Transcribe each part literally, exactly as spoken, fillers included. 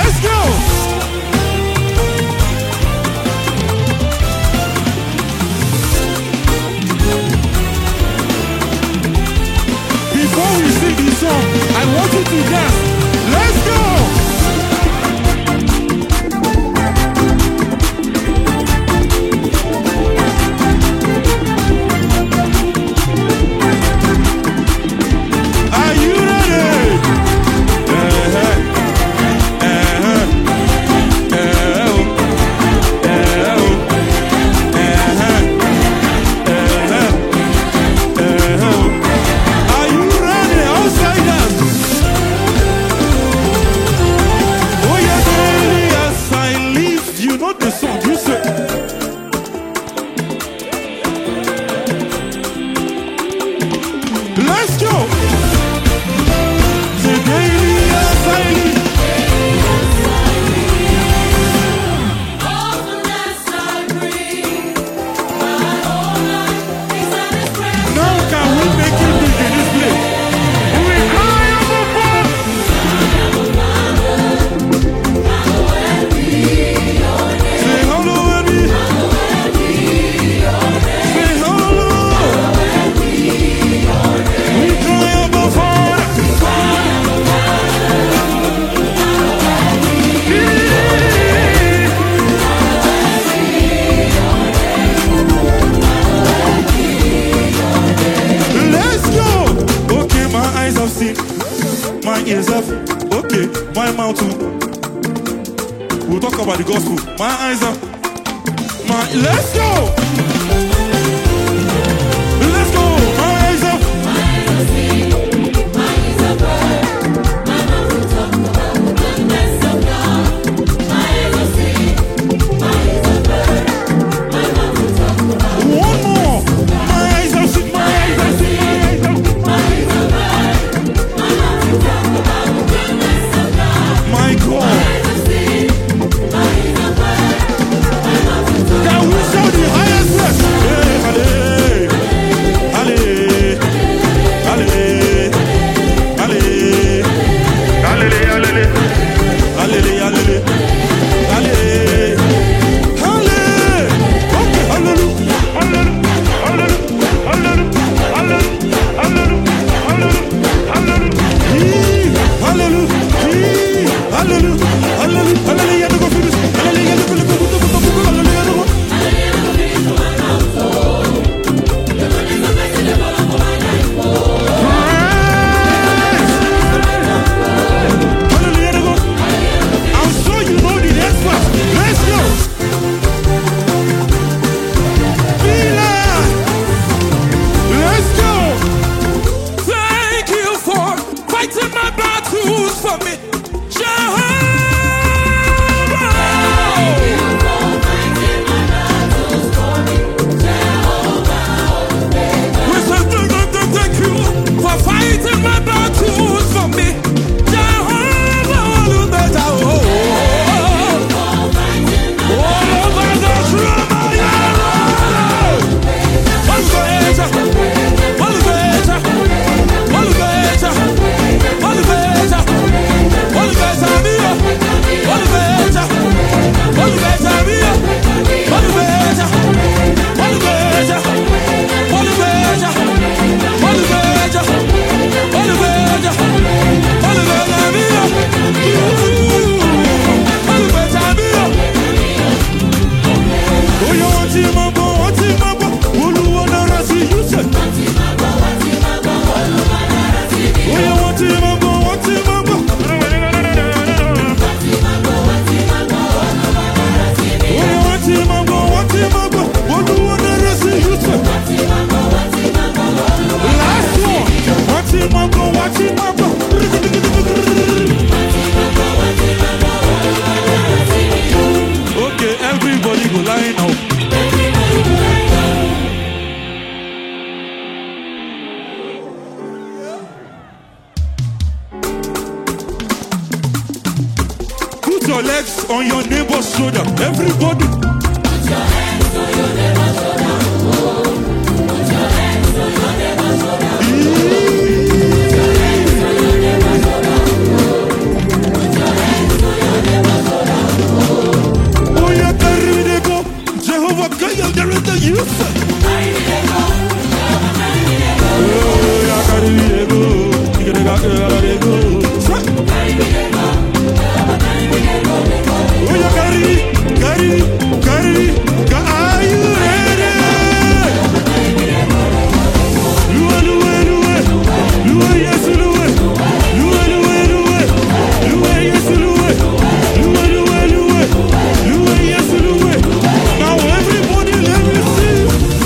Let's go. Before we sing this song, I want you to dance. Let's go. Are you ready? Uh-huh. Uh-huh. Uh-huh. Uh-huh. Uh-huh. Uh-huh. Are you ready, outsiders? Oh yeah, baby, as I live, you know the song. You say. Let's go. Today, as I live. Now can we make it big in this place? We cry Abba Father. Say hello, Eddie. Say hello. We cry Abba Father. Let's go. Okay, my eyes have seen, my ears have. Okay, my mouth too. We'll talk about the gospel. My eyes have. My let's go. Let's go. My eyes have. One more. My eyes have seen. My eyes have seen. My eyes have. My God. Can we shout the highest praise? Hey, halle, halle, halle, halle, halle, halle, halle, halle, halle, halle. Okay, hallelujah, hallelujah, hallelujah, hallelujah, hallelujah, hallelujah, hallelujah, hallelujah, hallelujah, hallelujah, hallelujah. To go finish. Hallelujah, look, look, look, look, look, look, look, hallelujah, look. Hallelujah, look. I'm sure you know the next verse. Let's go. Fila. Let's go. Thank you for fighting my battles for me, Jehovah. We say thank you, thank you for fighting my battles for me, Jehovah. Olùgbèjà, oh, oh, all over the throne, Olùgbèjà, Olùgbèjà, Olùgbèjà, Olùgbèjà, Olùgbèjà mio, Olùgbèjà, Olùgbèjà mio, Olùgbèjà, Olùgbèjà, Olùgbèjà, Olùgbèjà, Olùgbèjà, Olùgbèjà mio, Olùgbèjà mio. Oh, you want him, Mama, want him, Mama, Olúwa dára sí you say. Oh, you want him, Mama, want him, Mama. Oh, you want him, Mama, want him, Mama, Olúwa dára sí you say. Last one, want him, Mama, want him, Mama. Okay, everybody go line up. Put your legs on your neighbor's shoulder. Everybody. Put your hands on your neighbor's shoulder. Put your hands on your neighbor's shoulder. Put your hands on your neighbor's shoulder. Put your hands on your neighbor's shoulder. I dey go. Oh, you carry, carry, carry, ca- are you ready? Lue, lue, lue, lue, yes, lue, lue, lue, lue, lue, yes, lue, lue, lue, lue, lue, yes, lue. Now everybody, let me see.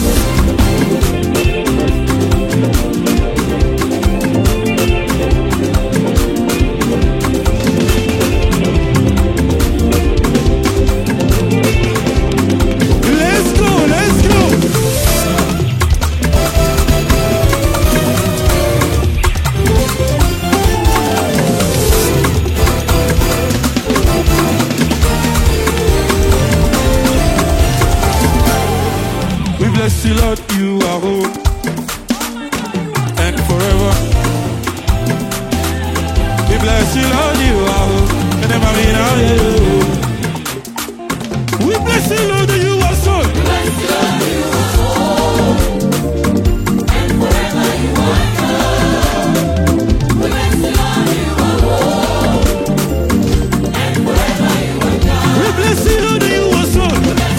Let's go, let's go. We bless you, Lord, you are home and forever. We bless you, Lord, you are home and ever be now. We bless you, Lord, you are soul. We bless you, Lord, you are soul.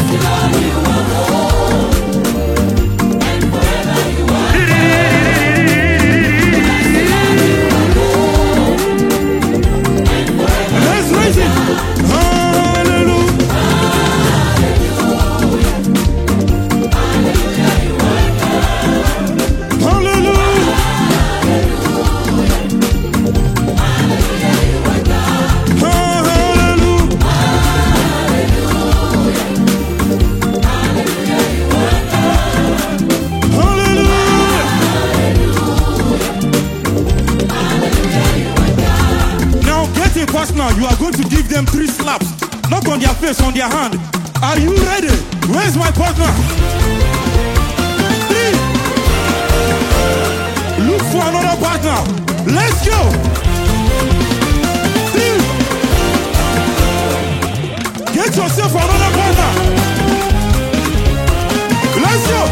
Let's raise it. Hallelujah. Hallelujah. Hallelujah. Hallelujah. Now get a partner. You are going to give them three slaps. Not on their face, on their hand. Are you ready? Where's my partner? Three. Look for another partner. Let's go. Three. Get yourself another partner. Let's go.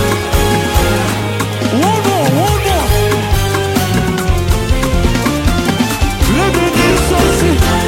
One more, one more. Let the nation sing.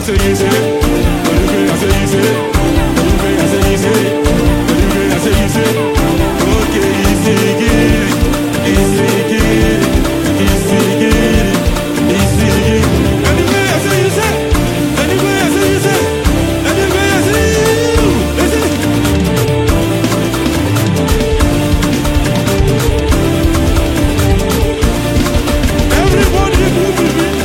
say easy. I say easy. I say easy. I say easy. Okay, easy, get it. Easy, get it. Easy, get it. Easy, get it. Anyway, I say easy. Anyway, I say easy. Anyway, I say you. Listen. Everybody move with me.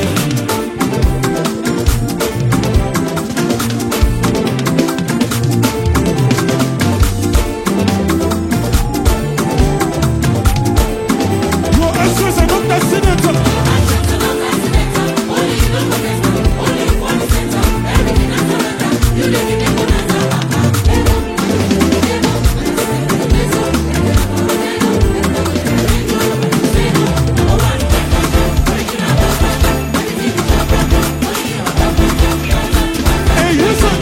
Your answers are not accidental. Hey, listen.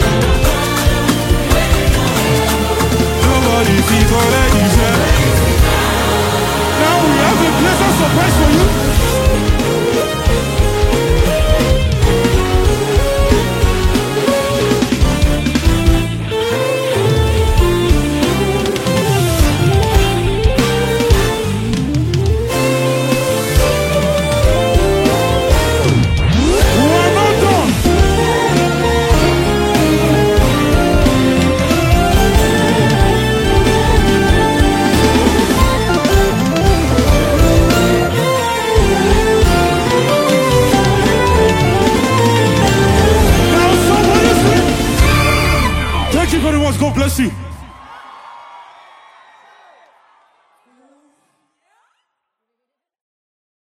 Nobody sees all that you said. Now we have a pleasant surprise for you. We are not done. Now somebody say, thank you very much. God bless you.